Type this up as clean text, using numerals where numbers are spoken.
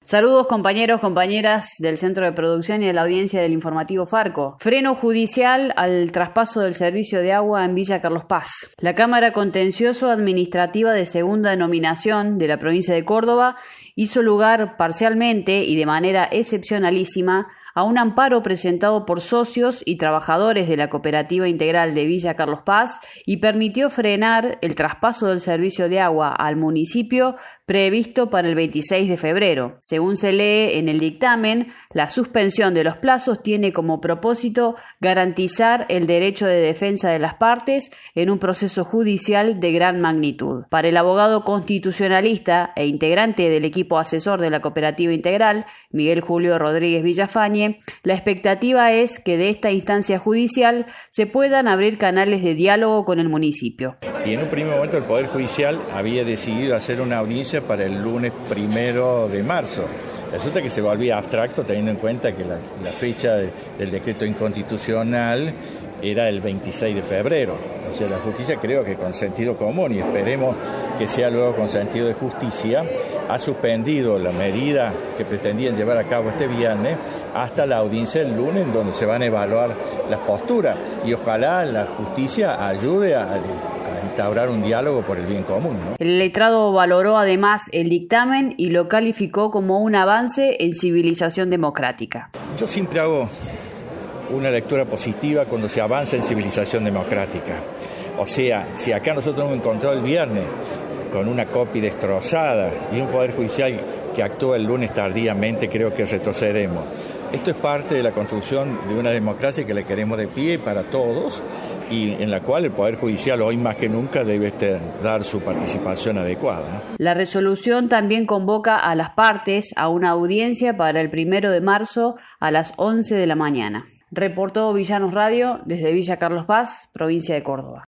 Saludos compañeros, compañeras del Centro de Producción y de la audiencia del informativo Farco. Freno judicial al traspaso del servicio de agua en Villa Carlos Paz. La Cámara Contencioso Administrativa de Segunda Denominación de la provincia de Córdoba hizo lugar parcialmente y de manera excepcionalísima a un amparo presentado por socios y trabajadores de la Cooperativa Integral de Villa Carlos Paz y permitió frenar el traspaso del servicio de agua al municipio previsto para el 26 de febrero. Según se lee en el dictamen, la suspensión de los plazos tiene como propósito garantizar el derecho de defensa de las partes en un proceso judicial de gran magnitud. Para el abogado constitucionalista e integrante del equipo asesor de la Cooperativa Integral, Miguel Julio Rodríguez Villafañe, la expectativa es que de esta instancia judicial se puedan abrir canales de diálogo con el municipio. Y en un primer momento el Poder Judicial había decidido hacer una audiencia para el lunes 1 de marzo. Resulta que se volvía abstracto teniendo en cuenta que la fecha del decreto inconstitucional era el 26 de febrero. O sea, la justicia, creo que con sentido común, y esperemos que sea luego con sentido de justicia, ha suspendido la medida que pretendían llevar a cabo este viernes hasta la audiencia del lunes, en donde se van a evaluar las posturas. Y ojalá la justicia ayude a instaurar un diálogo por el bien común, ¿no? El letrado valoró además el dictamen y lo calificó como un avance en civilización democrática. Yo siempre hago una lectura positiva cuando se avanza en civilización democrática. O sea, si acá nosotros hemos encontrado el viernes con una copia destrozada y un Poder Judicial que actúa el lunes tardíamente, creo que retrocederemos. Esto es parte de la construcción de una democracia que le queremos de pie para todos y en la cual el Poder Judicial hoy más que nunca debe dar su participación adecuada, ¿no? La resolución también convoca a las partes a una audiencia para el 1 de marzo a las 11 de la mañana. Reportó Villanos Radio desde Villa Carlos Paz, provincia de Córdoba.